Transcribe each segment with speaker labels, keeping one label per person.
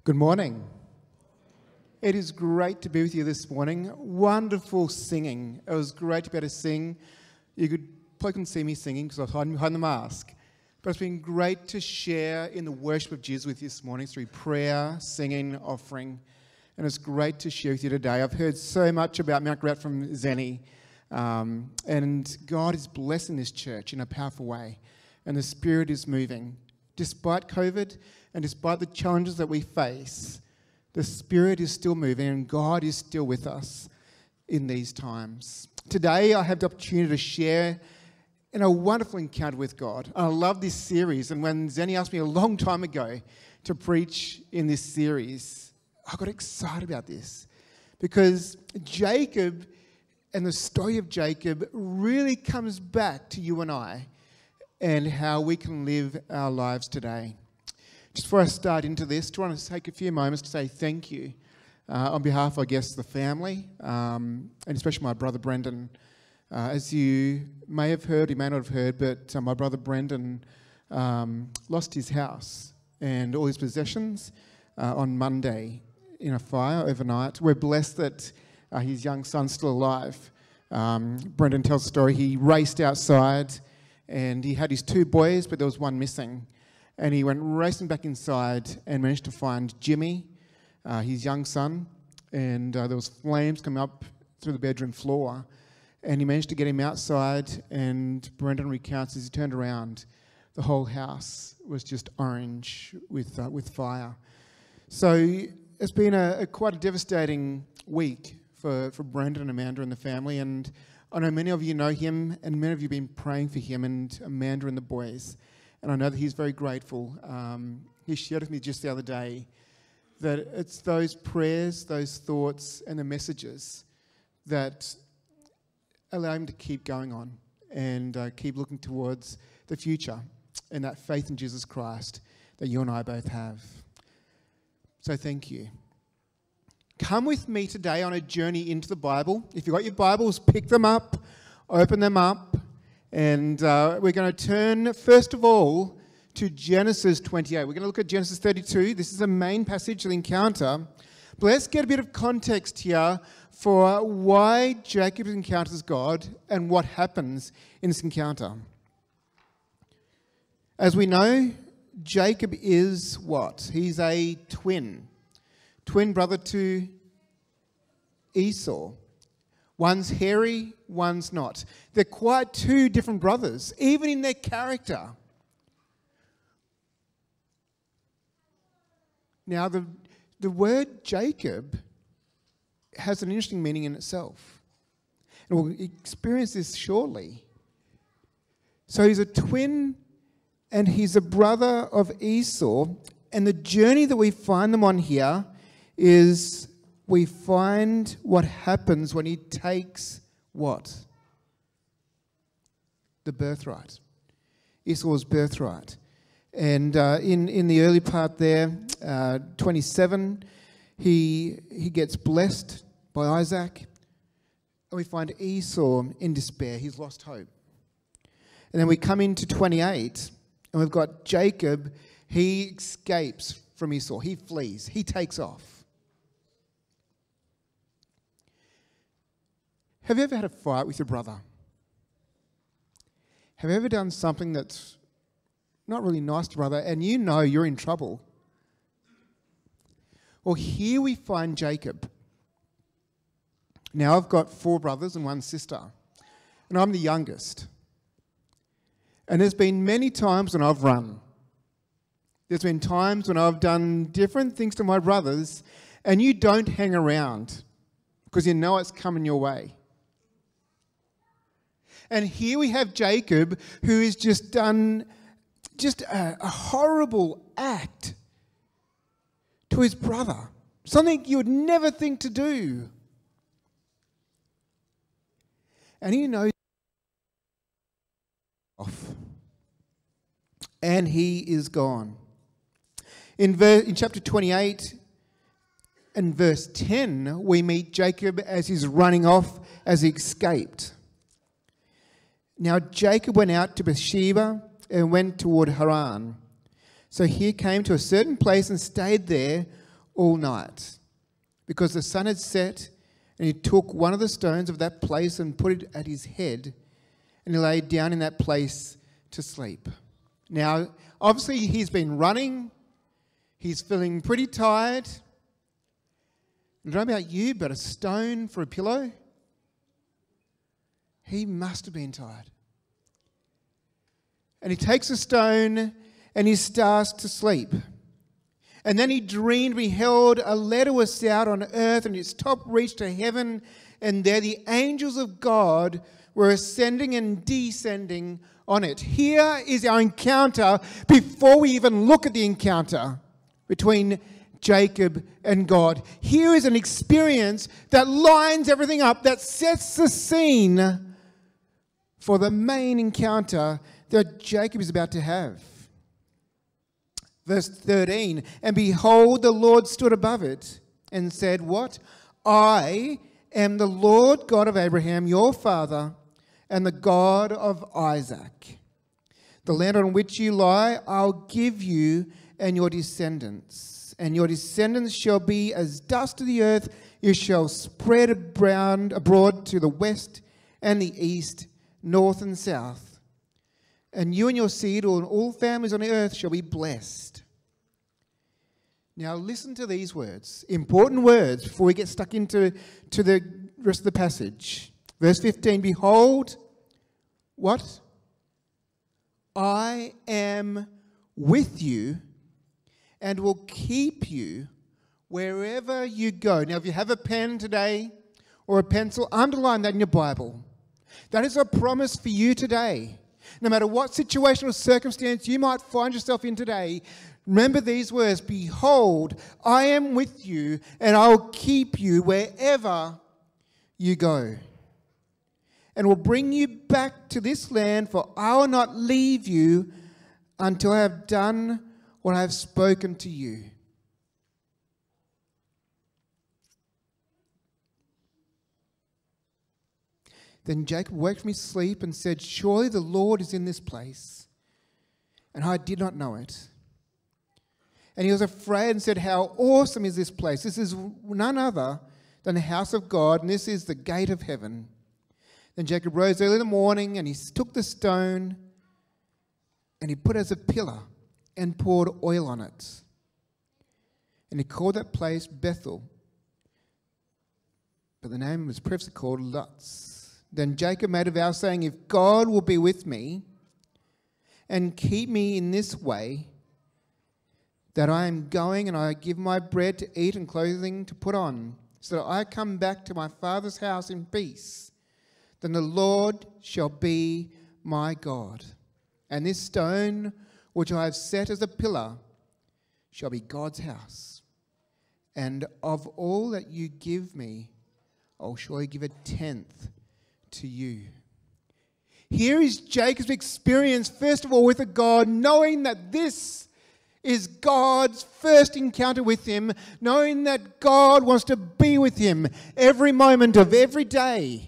Speaker 1: Good morning. It is great to be with you this morning. Wonderful singing. It was great to be able to sing. You probably couldn't see me singing because I was hiding behind the mask. But it's been great to share in the worship of Jesus with you this morning through prayer, singing, offering. And it's great to share with you today. I've heard so much about Mount Gravatt from Zenny. And God is blessing this church in a powerful way. And the Spirit is moving. Despite COVID and despite the challenges that we face, the Spirit is still moving and God is still with us in these times. Today, I have the opportunity to share in a wonderful encounter with God. I love this series, and when Zenny asked me a long time ago to preach in this series, I got excited about this because Jacob and the story of Jacob really comes back to you and I and how we can live our lives today. Just before I start into this, I want to take a few moments to say thank you on behalf, I guess, the family, and especially my brother Brendan. As you may have heard, you may not have heard, but my brother Brendan lost his house and all his possessions on Monday in a fire overnight. We're blessed that his young son's still alive. Brendan tells the story. He raced outside and he had his two boys, but there was one missing. And he went racing back inside and managed to find Jimmy, his young son, and there was flames coming up through the bedroom floor. And he managed to get him outside, and Brendan recounts as he turned around, the whole house was just orange with fire. So it's been quite a devastating week for Brendan and Amanda and the family, and I know many of you know him, and many of you have been praying for him and Amanda and the boys. And I know that he's very grateful. He shared with me just the other day that it's those prayers, those thoughts, and the messages that allow him to keep going on and keep looking towards the future and that faith in Jesus Christ that you and I both have. So thank you. Come with me today on a journey into the Bible. If you've got your Bibles, pick them up, open them up. And we're going to turn, first of all, to Genesis 28. We're going to look at Genesis 32. This is the main passage of the encounter. But let's get a bit of context here for why Jacob encounters God and what happens in this encounter. As we know, Jacob is what? He's a twin brother to Esau. One's hairy, one's not. They're quite two different brothers, even in their character. Now, the word Jacob has an interesting meaning in itself. And we'll experience this shortly. So he's a twin and he's a brother of Esau. And the journey that we find them on here is we find what happens when he takes what? The birthright. Esau's birthright. And in the early part there, 27, he gets blessed by Isaac. And we find Esau in despair. He's lost hope. And then we come into 28, and we've got Jacob. He escapes from Esau. He flees. He takes off. Have you ever had a fight with your brother? Have you ever done something that's not really nice to brother and you know you're in trouble? Well, here we find Jacob. Now I've got 4 brothers and 1 sister, and I'm the youngest. And there's been many times when I've run. There's been times when I've done different things to my brothers, and you don't hang around because you know it's coming your way. And here we have Jacob, who has just done a horrible act to his brother. Something you would never think to do. And he knows off. And he is gone. In chapter 28 and verse 10, we meet Jacob as he's running off, as he escaped. Now Jacob went out to Beersheba and went toward Haran. So he came to a certain place and stayed there all night, because the sun had set, and he took one of the stones of that place and put it at his head, and he lay down in that place to sleep. Now, obviously he's been running, he's feeling pretty tired. I don't know about you, but a stone for a pillow? He must have been tired. And he takes a stone and he starts to sleep. And then he dreamed, beheld a ladder was set out on earth, and its top reached to heaven, and there the angels of God were ascending and descending on it. Here is our encounter before we even look at the encounter between Jacob and God. Here is an experience that lines everything up, that sets the scene for the main encounter that Jacob is about to have. Verse 13, and behold, the Lord stood above it and said, what? I am the Lord God of Abraham, your father, and the God of Isaac. The land on which you lie, I'll give you and your descendants. And your descendants shall be as dust of the earth. You shall spread abroad to the west and the east, north and south. And you and your seed, and all families on the earth, shall be blessed. Now listen to these words, important words, before we get stuck into the rest of the passage. Verse 15, behold, what? I am with you and will keep you wherever you go. Now, if you have a pen today or a pencil, underline that in your Bible. That is a promise for you today. No matter what situation or circumstance you might find yourself in today, remember these words, behold, I am with you and I'll keep you wherever you go. And will bring you back to this land, for I will not leave you until I have done what I have spoken to you. Then Jacob woke from his sleep and said, surely the Lord is in this place, and I did not know it. And he was afraid and said, how awesome is this place? This is none other than the house of God, and this is the gate of heaven. Then Jacob rose early in the morning, and he took the stone, and he put it as a pillar, and poured oil on it. And he called that place Bethel, but the name was previously called Luz. Then Jacob made a vow, saying, if God will be with me and keep me in this way, that I am going and I give my bread to eat and clothing to put on, so that I come back to my father's house in peace, then the Lord shall be my God. And this stone which I have set as a pillar shall be God's house. And of all that you give me, I'll surely give a tenth to you. Here is Jacob's experience, first of all, with a God, knowing that this is God's first encounter with him, knowing that God wants to be with him every moment of every day.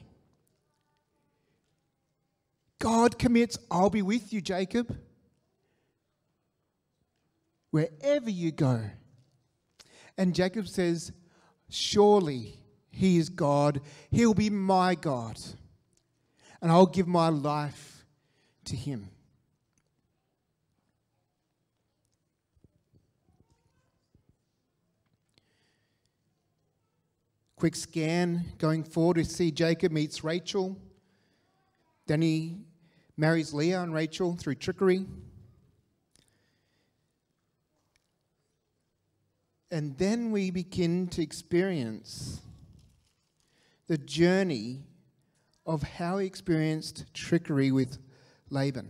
Speaker 1: God commits, I'll be with you, Jacob, wherever you go. And Jacob says, surely he is God. He'll be my God. And I'll give my life to him. Quick scan going forward, we see Jacob meets Rachel. Then he marries Leah and Rachel through trickery. And then we begin to experience the journey of how he experienced trickery with Laban.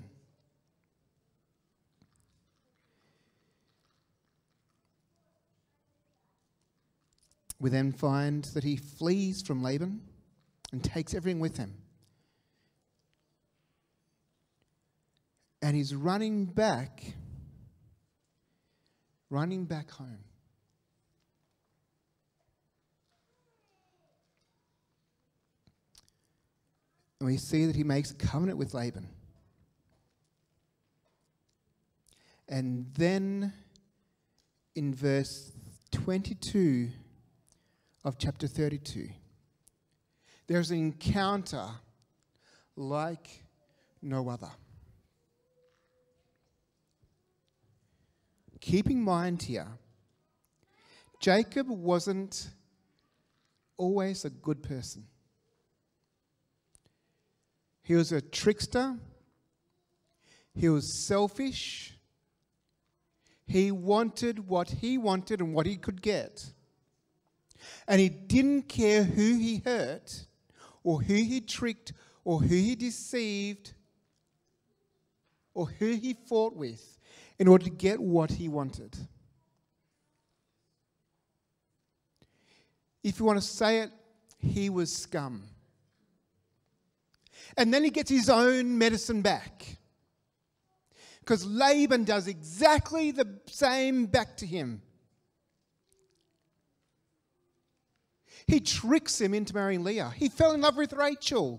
Speaker 1: We then find that he flees from Laban and takes everything with him. And he's running back home. And we see that he makes a covenant with Laban. And then in verse 22 of chapter 32. There's an encounter like no other. Keep in mind here, Jacob wasn't always a good person. He was a trickster. He was selfish. He wanted what he wanted and what he could get. And he didn't care who he hurt or who he tricked or who he deceived or who he fought with in order to get what he wanted. If you want to say it, he was scum. And then he gets his own medicine back. Because Laban does exactly the same back to him. He tricks him into marrying Leah. He fell in love with Rachel.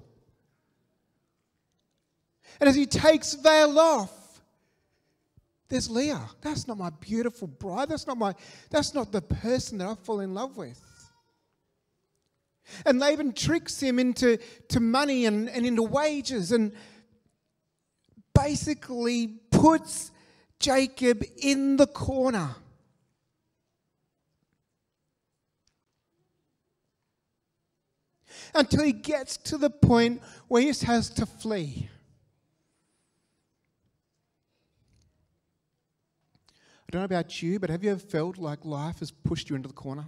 Speaker 1: And as he takes veil off, there's Leah. That's not my beautiful bride. That's not the person that I fall in love with. And Laban tricks him into money and into wages and basically puts Jacob in the corner. Until he gets to the point where he just has to flee. I don't know about you, but have you ever felt like life has pushed you into the corner?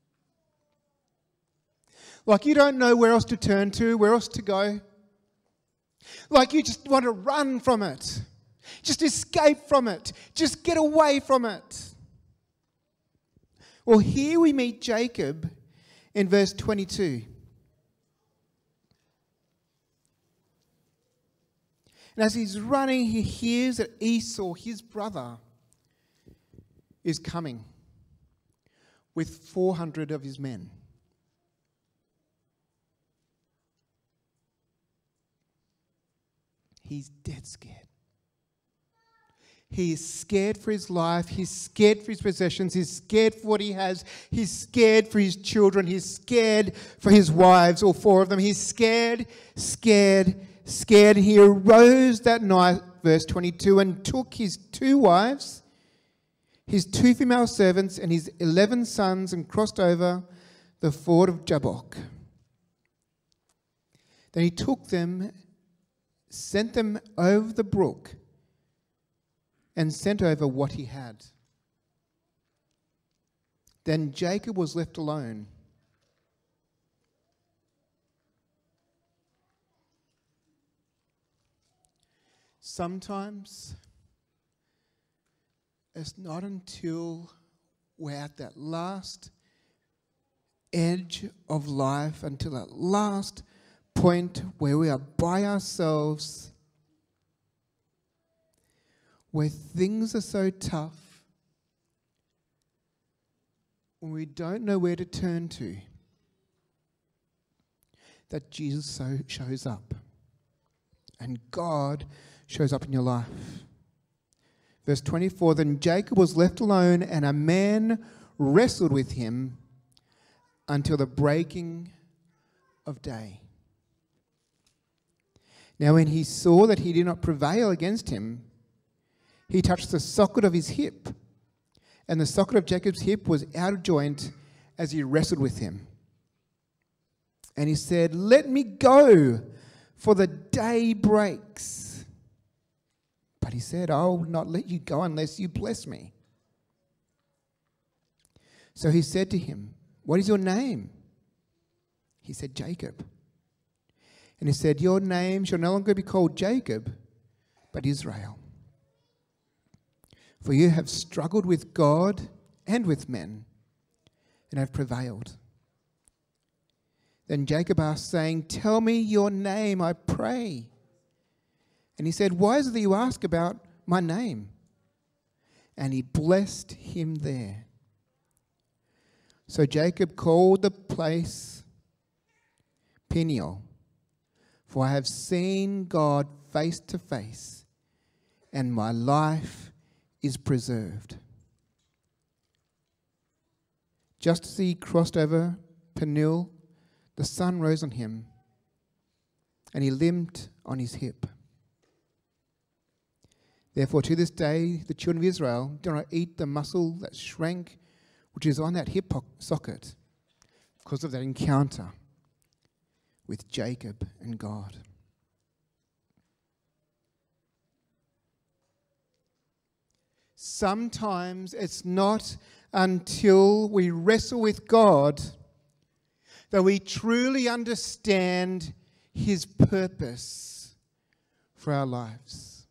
Speaker 1: Like you don't know where else to turn to, where else to go. Like you just want to run from it. Just escape from it. Just get away from it. Well, here we meet Jacob in verse 22. And as he's running, he hears that Esau, his brother, is coming with 400 of his men. He's dead scared. He is scared for his life. He's scared for his possessions. He's scared for what he has. He's scared for his children. He's scared for his wives, all 4 of them. He's scared. He arose that night, verse 22, and took his 2 wives, his 2 female servants, and his 11 sons, and crossed over the ford of Jabbok. Then he took them, sent them over the brook, and sent over what he had. Then Jacob was left alone. Sometimes it's not until we're at that last edge of life, until that last point where we are by ourselves, where things are so tough, when we don't know where to turn to, that Jesus shows up. And God shows up in your life. Verse 24, then Jacob was left alone, and a man wrestled with him until the breaking of day. Now when he saw that he did not prevail against him, he touched the socket of his hip, and the socket of Jacob's hip was out of joint as he wrestled with him. And he said, let me go, for the day breaks. But he said, I will not let you go unless you bless me. So he said to him, what is your name? He said, Jacob. And he said, your name shall no longer be called Jacob, but Israel. For you have struggled with God and with men, and have prevailed. Then Jacob asked, saying, tell me your name, I pray. And he said, why is it that you ask about my name? And he blessed him there. So Jacob called the place Peniel, for I have seen God face to face, and my life is preserved. Just as he crossed over Peniel, the sun rose on him, and he limped on his hip. Therefore, to this day, the children of Israel do not eat the muscle that shrank, which is on that hip socket, because of that encounter with Jacob and God. Sometimes it's not until we wrestle with God that we truly understand His purpose for our lives.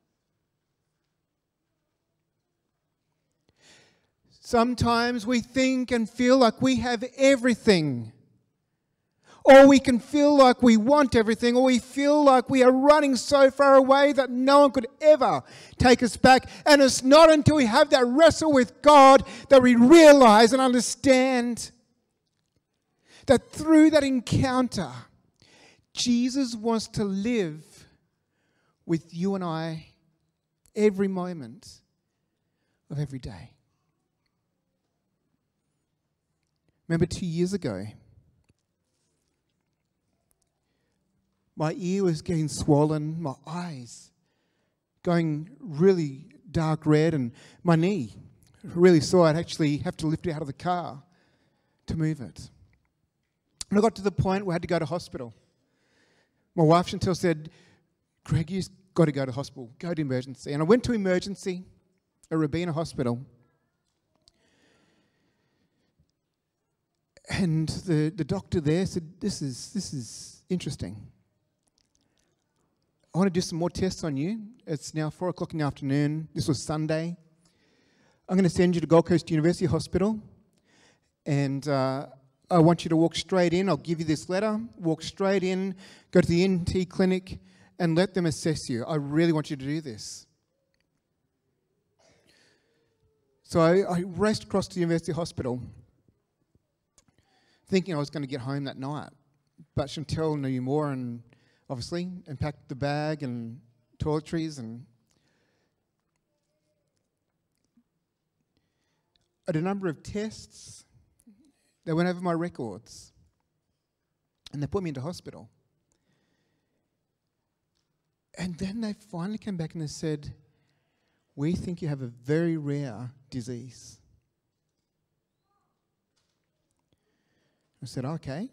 Speaker 1: Sometimes we think and feel like we have everything. Or we can feel like we want everything, or we feel like we are running so far away that no one could ever take us back. And it's not until we have that wrestle with God that we realize and understand that through that encounter, Jesus wants to live with you and I every moment of every day. Remember 2 years ago, my ear was getting swollen, my eyes going really dark red, and my knee really sore. I'd actually have to lift it out of the car to move it. And I got to the point where I had to go to hospital. My wife Chantel said, "Greg, you've got to go to hospital. Go to emergency." And I went to emergency at Robina Hospital. And the doctor there said, this is interesting. I want to do some more tests on you. It's now 4 o'clock in the afternoon. This was Sunday. I'm going to send you to Gold Coast University Hospital. And I want you to walk straight in. I'll give you this letter. Walk straight in. Go to the NT clinic and let them assess you. I really want you to do this. So I raced across to the University Hospital, thinking I was going to get home that night. But Chantel knew more, and obviously, and packed the bag and toiletries, and I did a number of tests. They went over my records and they put me into hospital. And then they finally came back and they said, "We think you have a very rare disease." I said, "Okay."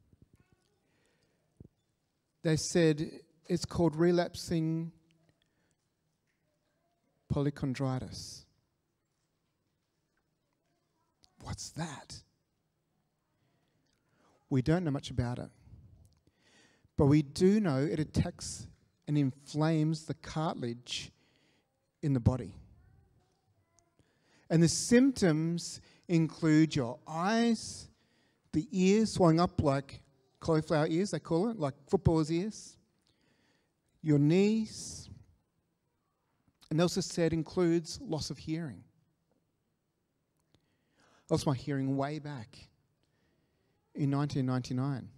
Speaker 1: They said, "It's called relapsing polychondritis." What's that? We don't know much about it. But we do know it attacks and inflames the cartilage in the body. And the symptoms include your eyes, the ears swelling up like cauliflower ears, they call it, like footballers' ears, your knees, and they also said includes loss of hearing. I lost my hearing way back in 1999.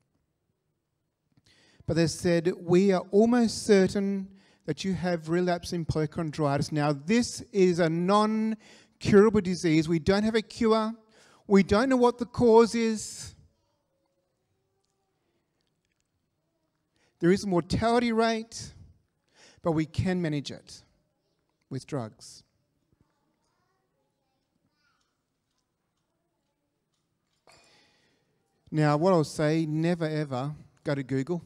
Speaker 1: But they said, "We are almost certain that you have relapsing polychondritis." Now, this is a non-curable disease. We don't have a cure. We don't know what the cause is. There is a mortality rate, but we can manage it with drugs. Now, what I'll say, never ever go to Google.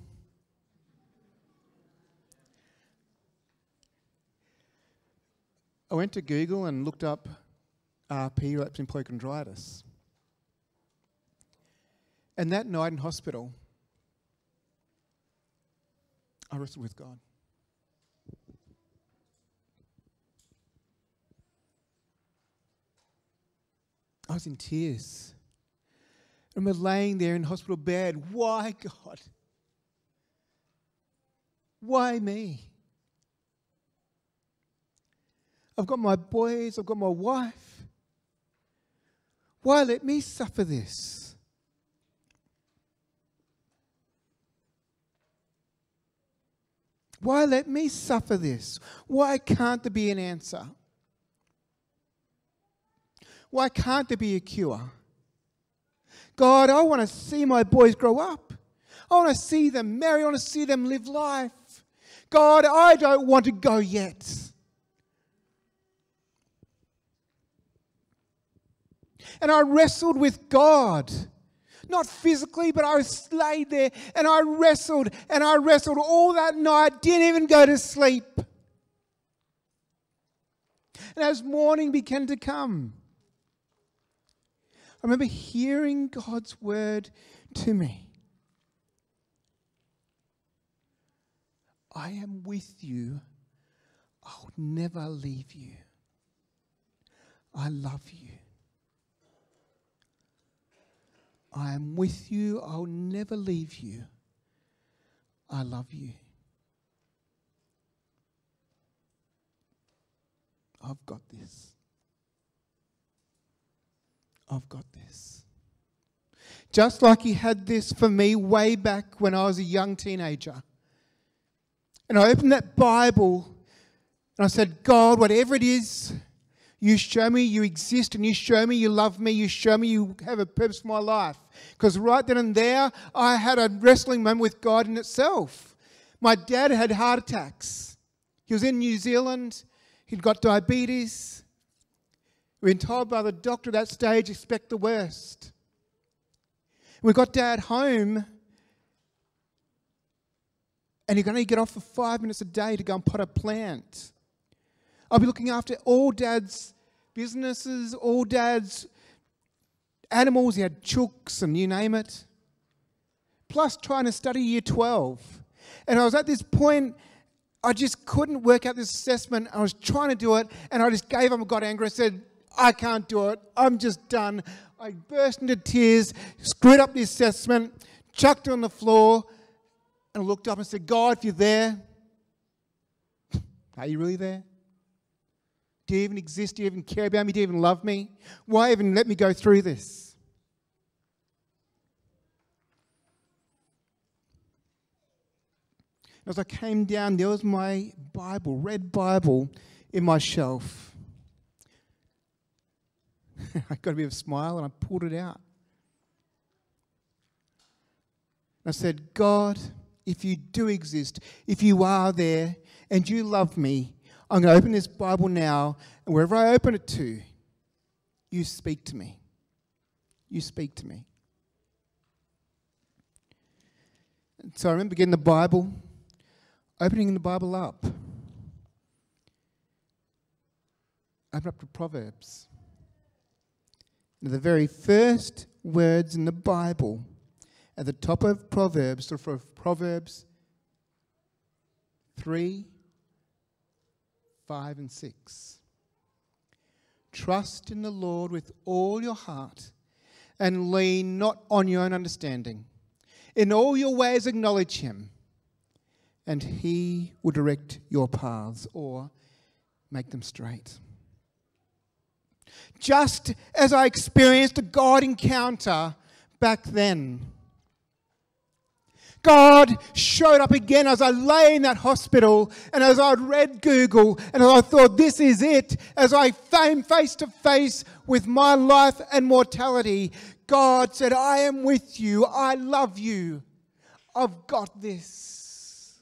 Speaker 1: I went to Google and looked up RP, relapsing polychondritis. And that night in hospital, I wrestled with God. I was in tears. I remember laying there in hospital bed. Why, God? Why me? I've got my boys, I've got my wife. Why let me suffer this? Why let me suffer this? Why can't there be an answer? Why can't there be a cure? God, I want to see my boys grow up. I want to see them marry. I want to see them live life. God, I don't want to go yet. And I wrestled with God. Not physically, but I was laid there and I wrestled all that night, didn't even go to sleep. And as morning began to come, I remember hearing God's word to me. I am with you. I'll never leave you. I love you. I am with you. I'll never leave you. I love you. I've got this. I've got this. Just like he had this for me way back when I was a young teenager. And I opened that Bible and I said, God, whatever it is, you show me you exist and you show me you love me. You show me you have a purpose for my life. Because right then and there, I had a wrestling moment with God in itself. My dad had heart attacks. He was in New Zealand. He'd got diabetes. We'd been told by the doctor at that stage, expect the worst. We got Dad home and he could only get off for 5 minutes a day to go and pot a plant. I'll be looking after all Dad's businesses, all Dad's animals. He had chooks and you name it. Plus trying to study year 12. And I was at this point, I just couldn't work out this assessment. I was trying to do it and I just gave up and got angry. I said, I can't do it. I'm just done. I burst into tears, screwed up the assessment, chucked it on the floor, and I looked up and said, God, if you're there, are you really there? Do you even exist? Do you even care about me? Do you even love me? Why even let me go through this? As I came down, there was my Bible, red Bible, in my shelf. I got a bit of a smile and I pulled it out. I said, God, if you do exist, if you are there and you love me, I'm going to open this Bible now, and wherever I open it to, you speak to me. You speak to me. And so I remember getting the Bible, opening the Bible up. Open up to Proverbs. And the very first words in the Bible, at the top of Proverbs, or for Proverbs 3, 5 and 6. Trust in the Lord with all your heart and lean not on your own understanding. In all your ways acknowledge him and he will direct your paths or make them straight. Just as I experienced a God encounter back then, God showed up again as I lay in that hospital and as I read Google and as I thought, this is it. As I came face to face with my life and mortality, God said, I am with you. I love you. I've got this.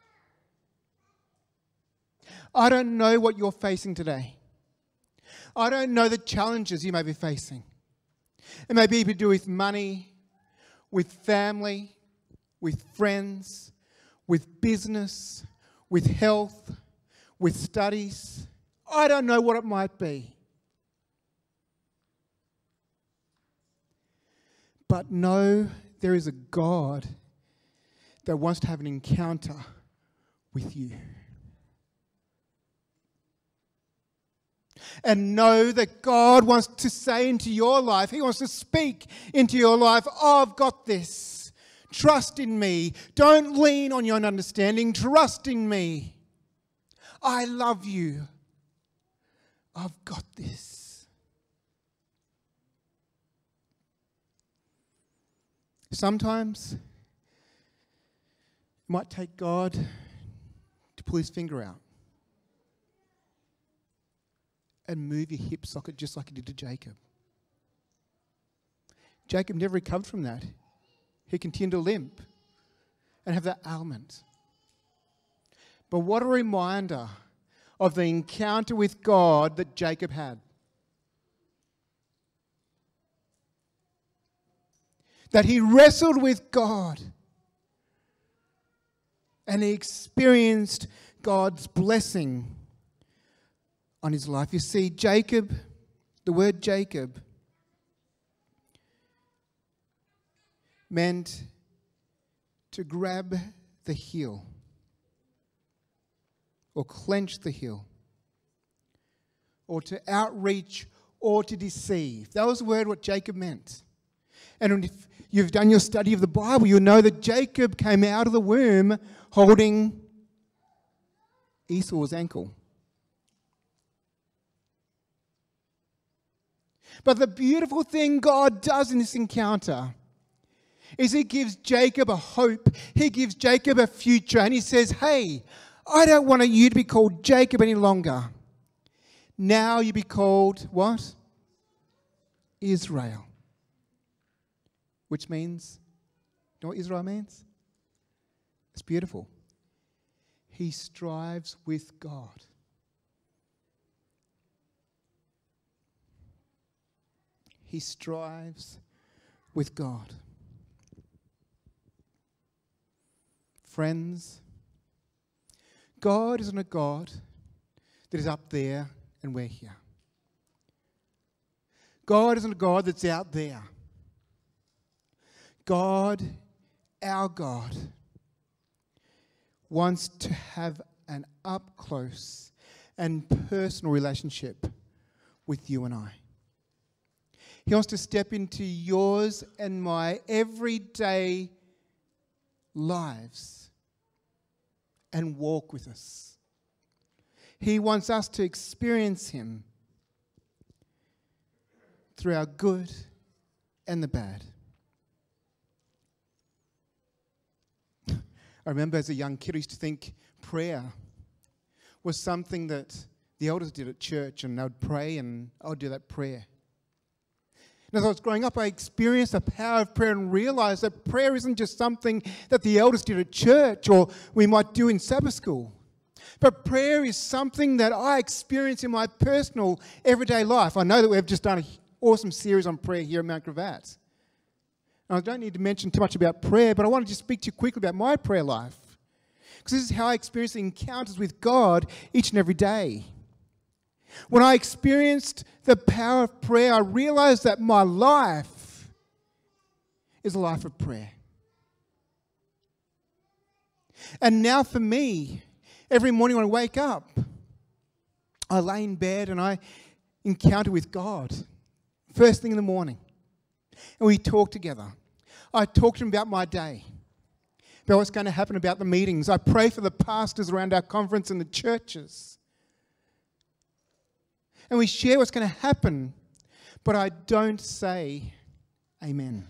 Speaker 1: I don't know what you're facing today. I don't know the challenges you may be facing. It may be to do with money, with family, with friends, with business, with health, with studies. I don't know what it might be. But know there is a God that wants to have an encounter with you. And know that God wants to say into your life, he wants to speak into your life, oh, I've got this. Trust in me. Don't lean on your own understanding. Trust in me. I love you. I've got this. Sometimes it might take God to pull his finger out and move your hip socket just like he did to Jacob. Jacob never recovered from that. He continued to limp and have that ailment. But what a reminder of the encounter with God that Jacob had. That he wrestled with God and he experienced God's blessing on his life. You see, Jacob, the word Jacob, meant to grab the heel or clench the heel or to outreach or to deceive. That was the word what Jacob meant. And if you've done your study of the Bible, you'll know that Jacob came out of the womb holding Esau's ankle. But the beautiful thing God does in this encounter is he gives Jacob a hope. He gives Jacob a future. And he says, hey, I don't want you to be called Jacob any longer. Now you be called what? Israel. Which means, you know what Israel means? It's beautiful. He strives with God. He strives with God. Friends, God isn't a God that is up there and we're here. God isn't a God that's out there. God, our God, wants to have an up-close and personal relationship with you and I. He wants to step into yours and my everyday lives and walk with us. He wants us to experience him through our good and the bad. I remember as a young kid, I used to think prayer was something that the elders did at church, and they would pray and I would do that prayer. And as I was growing up, I experienced the power of prayer and realized that prayer isn't just something that the elders did at church or we might do in Sabbath school. But prayer is something that I experience in my personal everyday life. I know that we've just done an awesome series on prayer here at Mount Gravatt. And I don't need to mention too much about prayer, but I want to just speak to you quickly about my prayer life. Because this is how I experience the encounters with God each and every day. When I experienced the power of prayer, I realized that my life is a life of prayer. And now for me, every morning when I wake up, I lay in bed and I encounter with God first thing in the morning. And we talk together. I talk to him about my day, about what's going to happen, about the meetings. I pray for the pastors around our conference and the churches. And we share what's going to happen, but I don't say amen.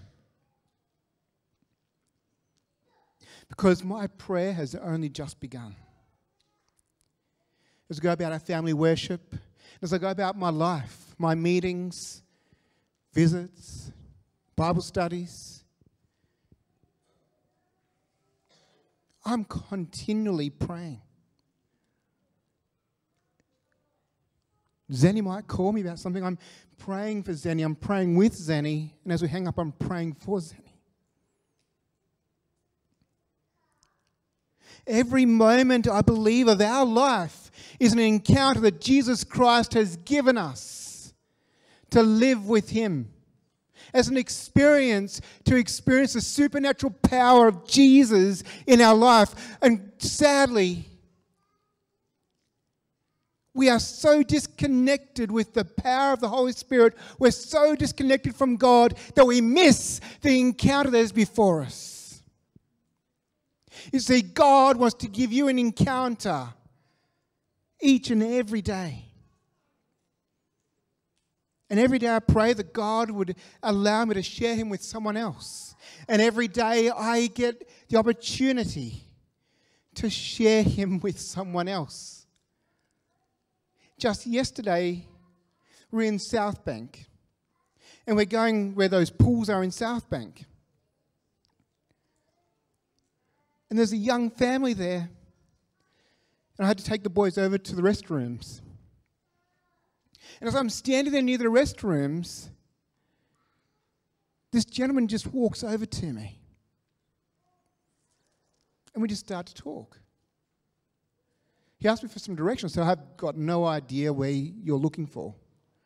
Speaker 1: Because my prayer has only just begun. As I go about our family worship, as I go about my life, my meetings, visits, Bible studies, I'm continually praying. Zenny might call me about something. I'm praying for Zenny. I'm praying with Zenny. And as we hang up, I'm praying for Zenny. Every moment, I believe, of our life is an encounter that Jesus Christ has given us to live with him. As an experience, to experience the supernatural power of Jesus in our life. And sadly, we are so disconnected with the power of the Holy Spirit. We're so disconnected from God that we miss the encounter that is before us. You see, God wants to give you an encounter each and every day. And every day I pray that God would allow me to share him with someone else. And every day I get the opportunity to share him with someone else. Just yesterday, we were in South Bank. And we're going where those pools are in South Bank. And there's a young family there. And I had to take the boys over to the restrooms. And as I'm standing there near the restrooms, this gentleman just walks over to me. And we just start to talk. He asked me for some direction, so I've got no idea where you're looking for.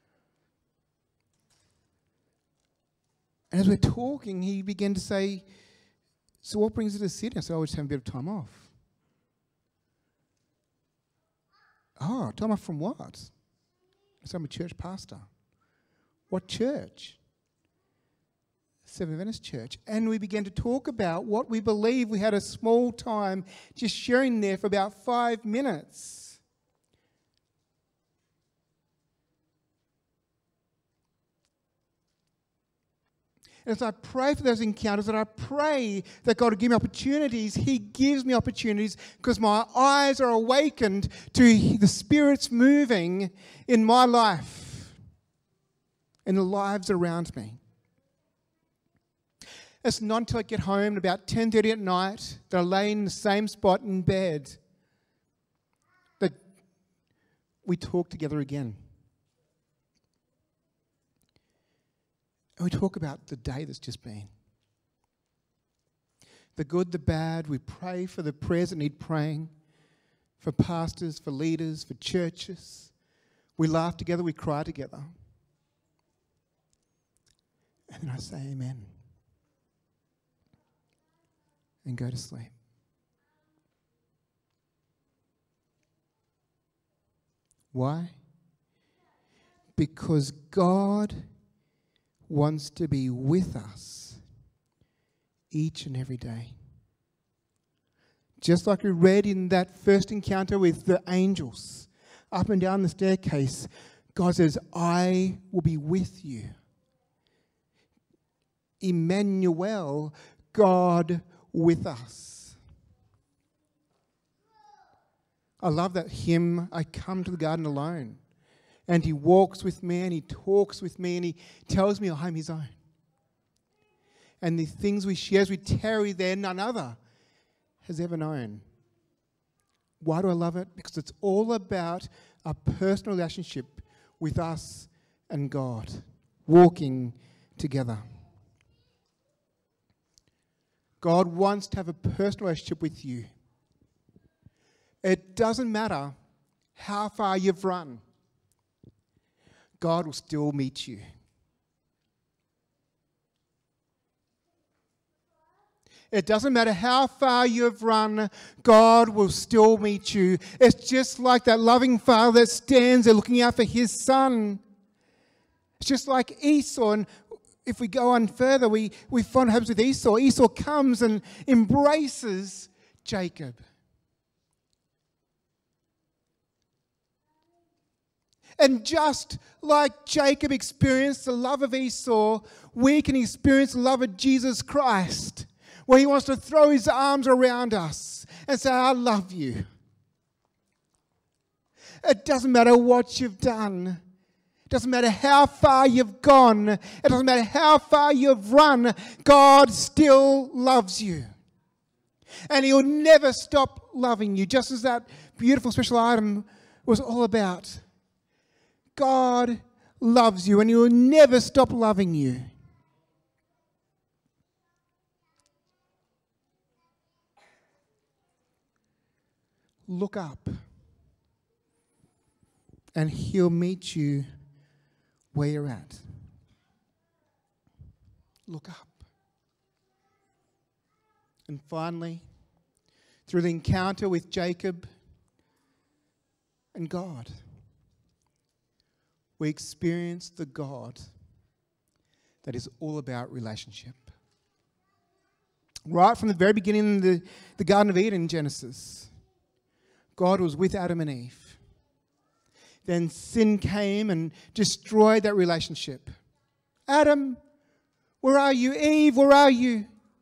Speaker 1: And as we're talking, he began to say, so what brings you to Sydney? I said, I was just having a bit of time off. Oh, time off from what? I said, I'm a church pastor. What church? Seventh Adventist Church. And we began to talk about what we believe. We had a small time just sharing there for about 5 minutes. And as I pray for those encounters, and I pray that God will give me opportunities, He gives me opportunities because my eyes are awakened to the Spirit's moving in my life and the lives around me. It's not until I get home at about 10:30 at night that I lay in the same spot in bed that we talk together again. And we talk about the day that's just been. The good, the bad. We pray for the prayers that need praying, for pastors, for leaders, for churches. We laugh together, we cry together. And then I say amen. And go to sleep. Why? Because God wants to be with us each and every day. Just like we read in that first encounter with the angels, up and down the staircase, God says, I will be with you. Emmanuel, God with us. I love that hymn, I come to the garden alone. And He walks with me and He talks with me and He tells me I'm His own. And the things we share as we tarry there, none other has ever known. Why do I love it? Because it's all about a personal relationship with us and God, walking together. God wants to have a personal relationship with you. It doesn't matter how far you've run. God will still meet you. It doesn't matter how far you've run, God will still meet you. It's just like that loving father that stands there looking out for his son. It's just like Esau, and if we go on further, we find what happens with Esau. Esau comes and embraces Jacob. And just like Jacob experienced the love of Esau, we can experience the love of Jesus Christ, where He wants to throw His arms around us and say, I love you. It doesn't matter what you've done. It doesn't matter how far you've gone. It doesn't matter how far you've run. God still loves you. And He'll never stop loving you, just as that beautiful special item was all about. God loves you and He will never stop loving you. Look up and He'll meet you where you're at. Look up. And finally, through the encounter with Jacob and God, we experience the God that is all about relationship. Right from the very beginning in the Garden of Eden in Genesis, God was with Adam and Eve. Then sin came and destroyed that relationship. Adam, where are you? Eve, where are you?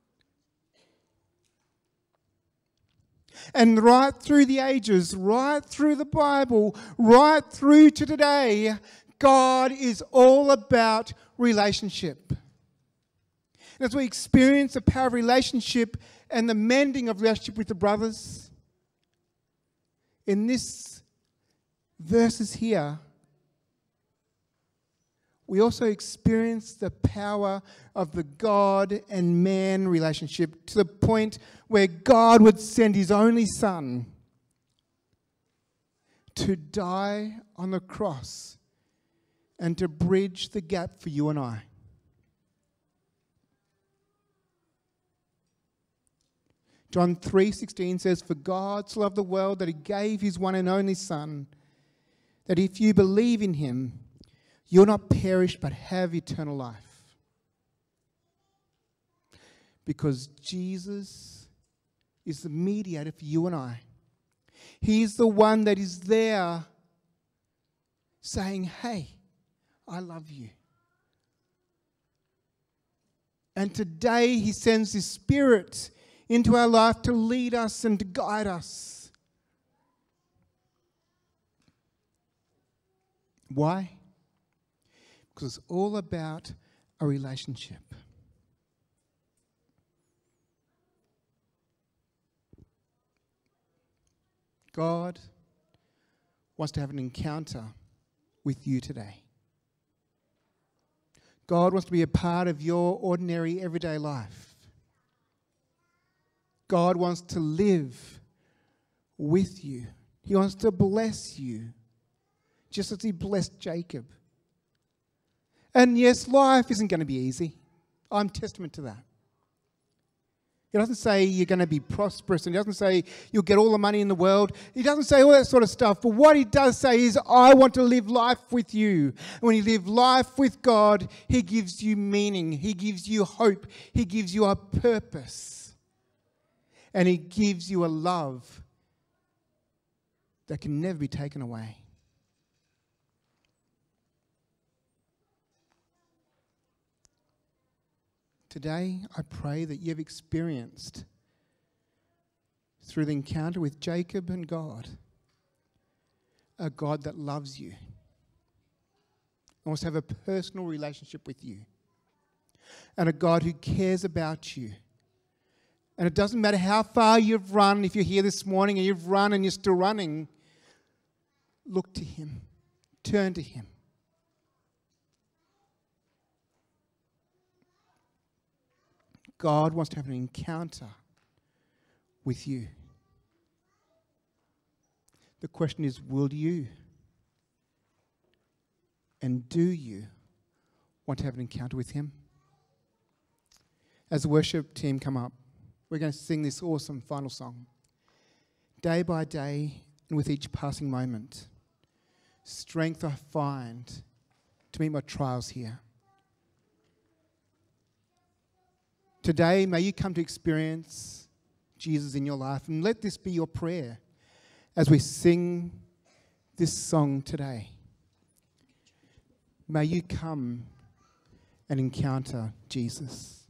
Speaker 1: And right through the ages, right through the Bible, right through to today, God is all about relationship. And as we experience the power of relationship and the mending of relationship with the brothers, in this verses here, we also experience the power of the God and man relationship to the point where God would send his only Son to die on the cross and to bridge the gap for you and I. John 3:16 says, "For God so loved the world that he gave his one and only Son, that if you believe in him, you'll not perish but have eternal life." Because Jesus is the mediator for you and I. He's the one that is there saying, "Hey, I love you." And today he sends his Spirit into our life to lead us and to guide us. Why? Because it's all about a relationship. God wants to have an encounter with you today. God wants to be a part of your ordinary, everyday life. God wants to live with you. He wants to bless you, just as he blessed Jacob. And yes, life isn't going to be easy. I'm testament to that. He doesn't say you're going to be prosperous, and he doesn't say you'll get all the money in the world. He doesn't say all that sort of stuff. But what he does say is, I want to live life with you. And when you live life with God, he gives you meaning. He gives you hope. He gives you a purpose. And he gives you a love that can never be taken away. Today, I pray that you've experienced, through the encounter with Jacob and God, a God that loves you and wants to have a personal relationship with you, and a God who cares about you. And it doesn't matter how far you've run. If you're here this morning and you've run and you're still running, look to him. Turn to him. God wants to have an encounter with you. The question is, will you and do you want to have an encounter with him? As the worship team come up, we're going to sing this awesome final song. Day by day and with each passing moment, strength I find to meet my trials here. Today, may you come to experience Jesus in your life, and let this be your prayer as we sing this song today. May you come and encounter Jesus.